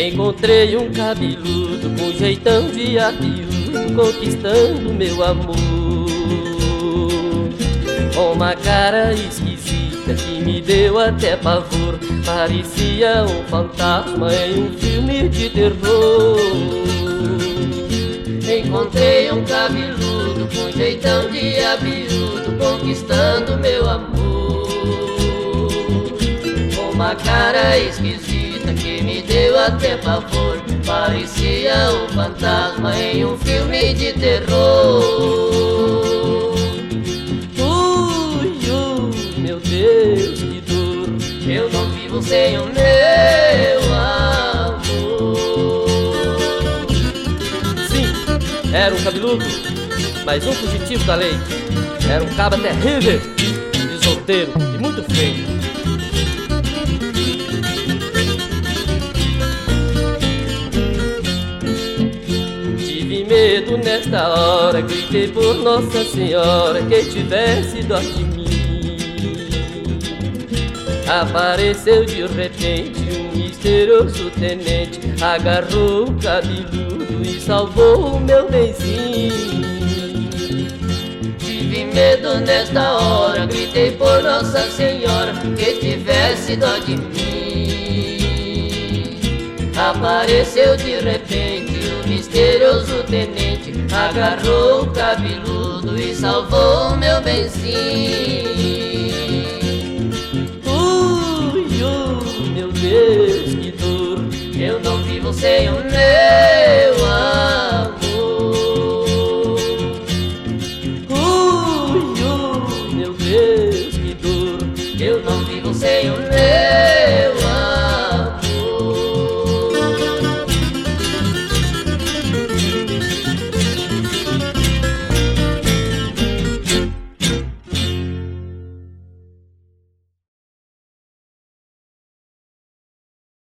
Encontrei um cabeludo com jeitão de apiudo, conquistando meu amor. Com uma cara esquisita que me deu até pavor, parecia um fantasma em um filme de terror. Encontrei um cabeludo com jeitão de abiúdo, conquistando meu amor. Com uma cara esquisita que me deu até pavor, parecia um fantasma em um filme de terror. Meu Deus, que dor, eu não vivo sem o meu amor. Sim, era um cabeludo, mas um fugitivo da lei. Era um cabra terrível, de solteiro e muito feio. Tive medo nesta hora, gritei por Nossa Senhora que tivesse dó de mim. Apareceu de repente um misterioso tenente, agarrou o cabeludo e salvou o meu benzinho. Tive medo nesta hora, gritei por Nossa Senhora que tivesse dó de mim. Apareceu de repente um misterioso tenente, agarrou o cabeludo e salvou o meu benzinho. Meu Deus, que dor, eu não vivo sem o meu